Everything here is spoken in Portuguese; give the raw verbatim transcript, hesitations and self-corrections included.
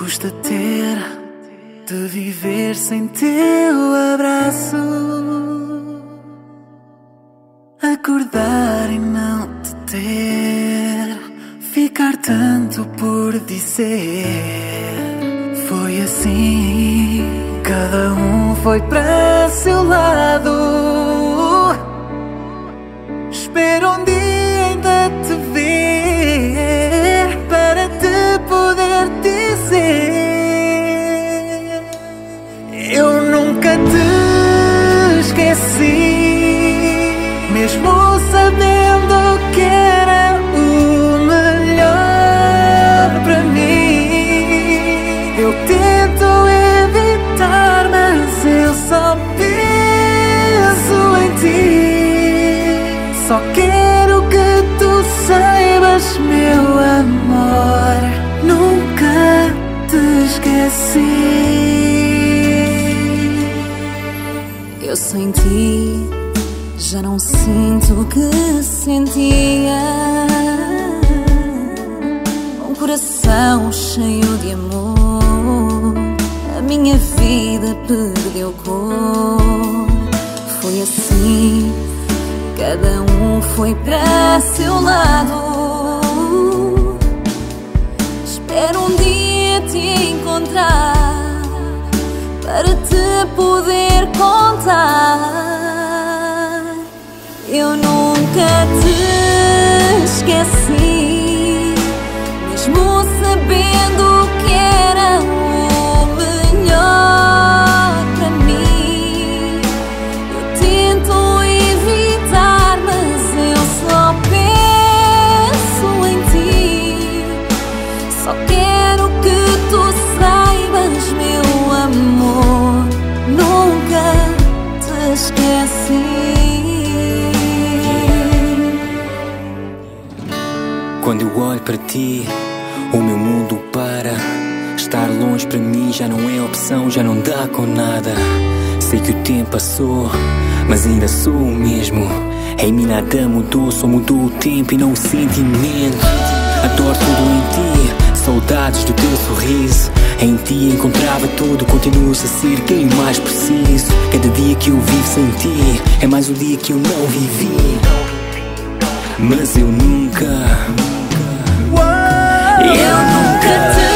custa ter de viver sem teu abraço? Acordar e não te ter, ficar tanto por dizer. Foi assim, cada um foi para seu lado. Espero um dia ainda te ver para te poder dizer: eu nunca te esqueci, mesmo sabendo que era o melhor para mim. Eu tento evitar, mas eu só penso em ti. Só quero que tu saibas, meu amor, nunca te esqueci. Eu sem ti já não sinto o que sentia. Um coração cheio de amor, a minha vida perdeu cor. Foi assim, cada um foi para seu lado. Espero um dia te encontrar para te poder contar. Eu nunca te esqueci, mesmo sabendo que era o melhor para mim. Eu tento evitar, mas eu só penso em ti. Só quero que tu saibas, meu amor, nunca te esqueci. Quando eu olho para ti, o meu mundo para. Estar longe para mim já não é opção, já não dá com nada. Sei que o tempo passou, mas ainda sou o mesmo. Em mim nada mudou, só mudou o tempo e não o sentimento. Adoro tudo em ti, saudades do teu sorriso. Em ti encontrava tudo, continuas a ser quem mais preciso. Cada dia que eu vivo sem ti é mais um dia que eu não vivi. Mas eu nunca, Eu nunca te